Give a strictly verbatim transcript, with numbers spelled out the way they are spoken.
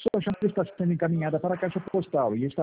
sua chamada está sendo encaminhada para a caixa postal e está